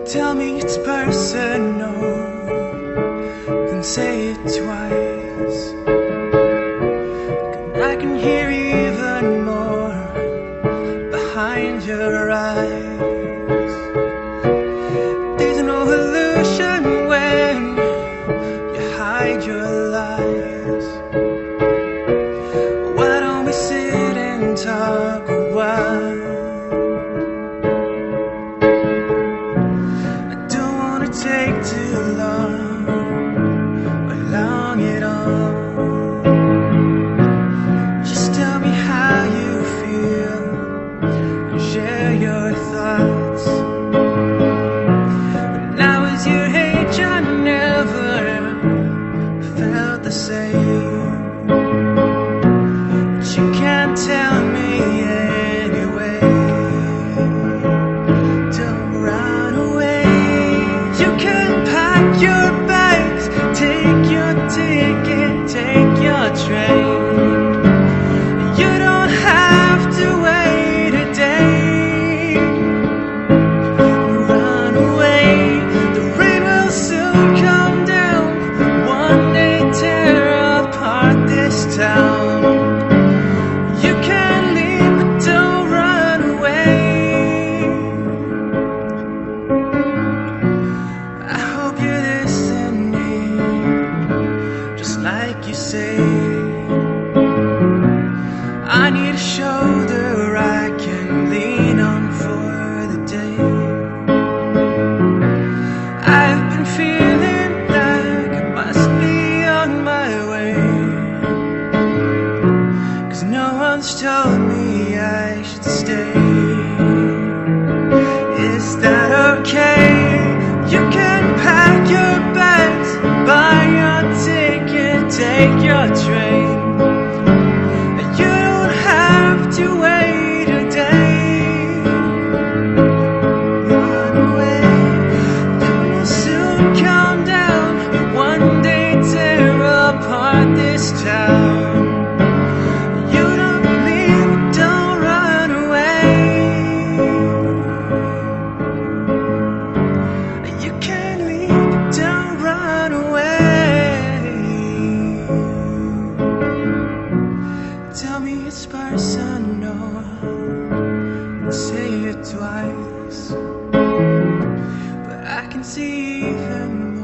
Tell me it's personal, then say it twice. I can hear even more behind your eyes. There's no illusion when you hide your lies. Why don't we sit and talk a while? Take too long, or long at all. Just tell me how you feel and share your thoughts. When I was your age, I never felt the same. But you can't tell me anyway. Don't run away. You can pack your bags, take your ticket, take your train. You don't have to wait a day. Run away, the rain will soon come down. One day tear apart this town. You can leave, but don't run away. You're listening, just like you say. I need a shoulder I can lean on for the day. I've been feeling like I must be on my way, 'cause no one's told me I should stay. Is that okay? You can pack your bags, buy your ticket, take your train. You don't have to wait a day. Run away, you will soon calm down, and one day tear apart this town. You don't leave, don't run away. You can't leave, don't run away. Tell me it's personal, say it twice. But I can see even